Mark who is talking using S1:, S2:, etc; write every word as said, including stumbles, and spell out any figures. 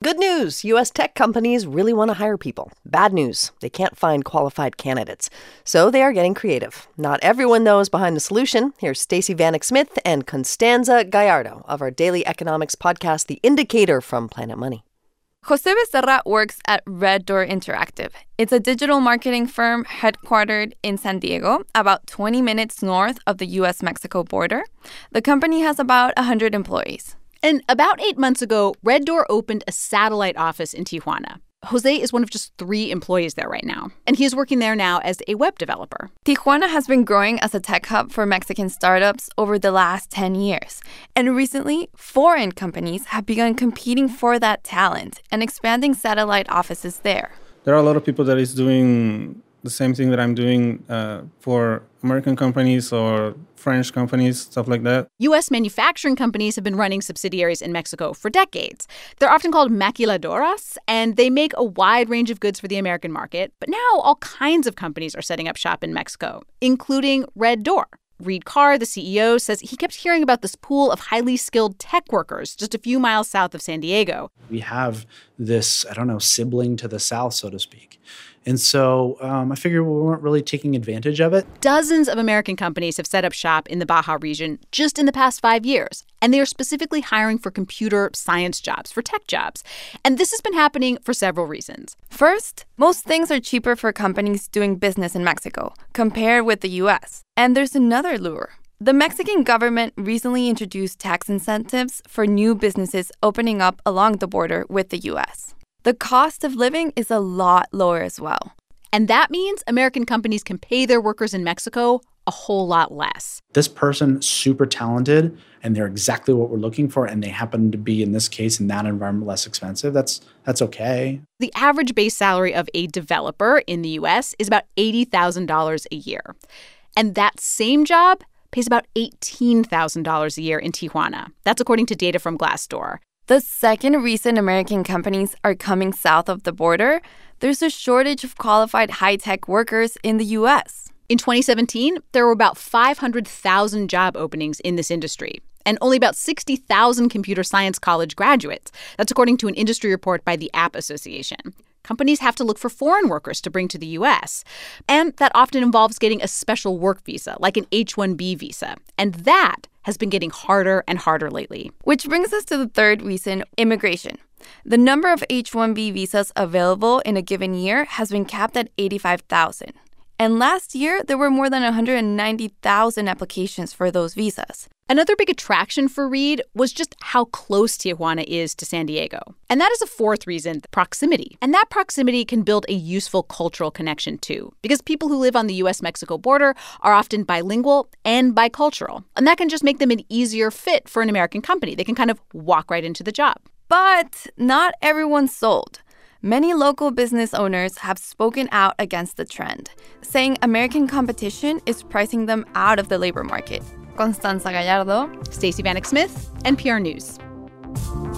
S1: Good news, U S tech companies really want to hire people. Bad news, they can't find qualified candidates. So they are getting creative. Not everyone, though, is behind the solution. Here's Stacey Vanek Smith and Constanza Gallardo of our daily economics podcast, The Indicator from Planet Money.
S2: Jose Becerra works at Red Door Interactive. It's a digital marketing firm headquartered in San Diego, about twenty minutes north of the U S Mexico border. The company has about one hundred employees.
S3: And about eight months ago, Red Door opened a satellite office in Tijuana. Jose is one of just three employees there right now, and he is working there now as a web developer.
S2: Tijuana has been growing as a tech hub for Mexican startups over the last ten years. And recently, foreign companies have begun competing for that talent and expanding satellite offices there.
S4: There are a lot of people that is doing the same thing that I'm doing uh, for American companies or French companies, stuff like that.
S3: U S manufacturing companies have been running subsidiaries in Mexico for decades. They're often called maquiladoras, and they make a wide range of goods for the American market. But now all kinds of companies are setting up shop in Mexico, including Red Door. Reed Carr, the C E O, says he kept hearing about this pool of highly skilled tech workers just a few miles south of San Diego.
S5: We have this, I don't know, sibling to the south, so to speak. And so um, I figured we weren't really taking advantage of it.
S3: Dozens of American companies have set up shop in the Baja region just in the past five years. And they are specifically hiring for computer science jobs, for tech jobs. And this has been happening for several reasons.
S2: First, most things are cheaper for companies doing business in Mexico compared with the U S. And there's another lure. The Mexican government recently introduced tax incentives for new businesses opening up along the border with the U S. The cost of living is a lot lower as well.
S3: And that means American companies can pay their workers in Mexico a whole lot less.
S5: This person, super talented, and they're exactly what we're looking for, and they happen to be, in this case, in that environment, less expensive. That's that's okay.
S3: The average base salary of a developer in the U S is about eighty thousand dollars a year. And that same job pays about eighteen thousand dollars a year in Tijuana. That's according to data from Glassdoor.
S2: The second reason American companies are coming south of the border, there's a shortage of qualified high-tech workers in the U S.
S3: In twenty seventeen, there were about five hundred thousand job openings in this industry, and only about sixty thousand computer science college graduates. That's according to an industry report by the App Association. Companies have to look for foreign workers to bring to the U S, and that often involves getting a special work visa, like an H one B visa. And that has been getting harder and harder lately.
S2: Which brings us to the third reason, immigration. The number of H one B visas available in a given year has been capped at eighty-five thousand. And last year, there were more than one hundred ninety thousand applications for those visas.
S3: Another big attraction for Reed was just how close Tijuana is to San Diego. And that is a fourth reason, proximity. And that proximity can build a useful cultural connection, too, because people who live on the U S Mexico border are often bilingual and bicultural. And that can just make them an easier fit for an American company. They can kind of walk right into the job.
S2: But not everyone's sold. Many local business owners have spoken out against the trend, saying American competition is pricing them out of the labor market. Constanza Gallardo,
S3: Stacey Vanek Smith, N P R News.